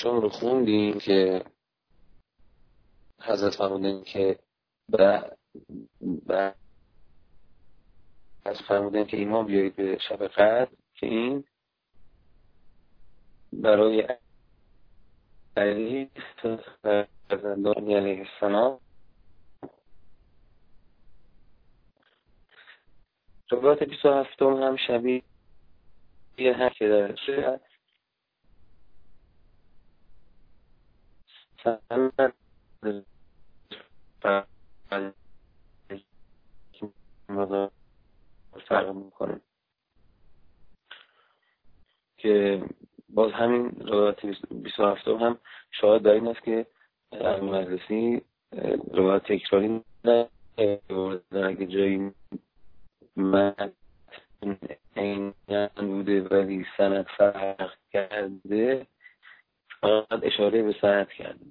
چون رو خوندیم که حضرت فرمودن که از فرمودن که ایمان بیایید به شب قدر، که این برای علی فرزندان علیه السلام روایت 27 هم شبیه هم که در شد سند فرق میکنه که باز همین روایت 27 هم شاهد بر این است که مجلسی روایت تکراری نبردن. اگه جایی من این بوده ولی سند فرق کرده فقط اشاره به سند کرده.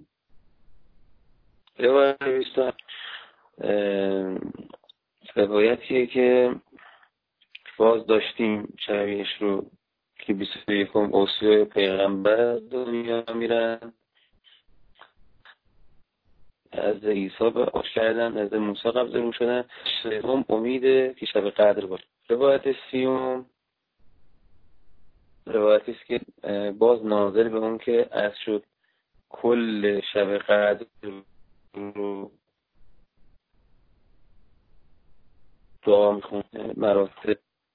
روایت 27 روایتیه که باز داشتیم شبیهش رو که 21 اوصیه پیغمبر دنیا میرن، از عیسی به آش کردن، از موسی قبض رو شدن، سوم امیده که شب قدر باشه. روایت 30 روایتی است که باز ناظر به اون که از شد کل شب قدر رو دعا میخونه، مراتب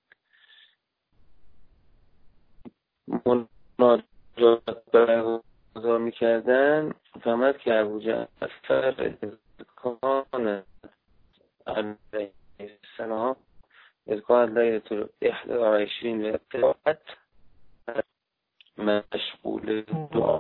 مناجات برگزار میکردن. فهمد که ابو جعفر کان علیه السلام اذکار لیلة 21 و قرائت مشغول دعا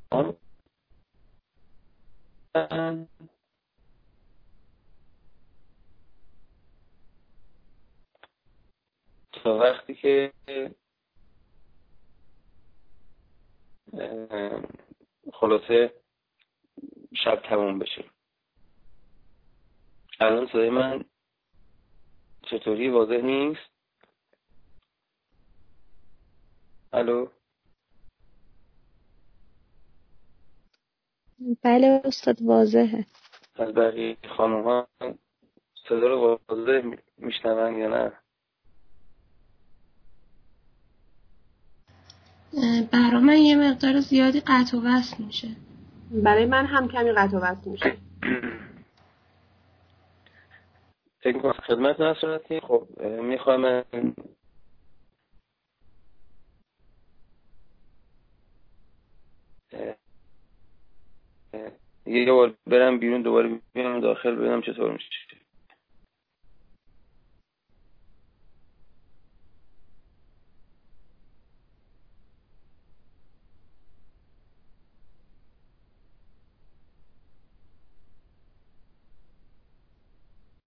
تا وقتی که خلاصه شب تموم بشه. الان صدای من چطوری؟ واضح نیست؟ الو؟ بله استاد واضحه. از بقیه خانوم ها صدا رو واضح میشنون یا نه؟ برای من یه مقدار زیادی قطع و وصل میشه. برای من هم کمی قطع و وصل میشه. فکر میکنم خدمت نصراتی. خب میخوام من یه بار برم بیرون دوباره بیام داخل ببینم چطور میشه.